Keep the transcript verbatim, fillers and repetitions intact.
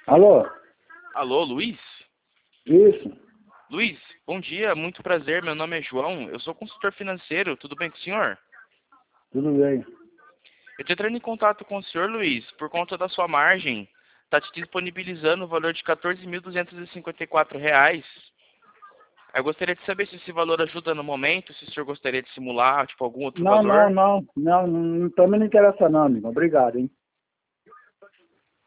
Alô? Alô, Luiz? Isso, Luiz, bom dia, muito prazer, meu nome é João, eu sou consultor financeiro, tudo bem com o senhor? tudo bem. Eu estou entrando em contato com o senhor, Luiz, por conta da sua margem, está te disponibilizando o valor de quatorze mil duzentos e cinquenta e quatro reais. Eu gostaria de saber se esse valor ajuda no momento, se o senhor gostaria de simular, tipo, algum outro Não, não, valor. não, não, não, também não interessa não, amigo. Obrigado, hein?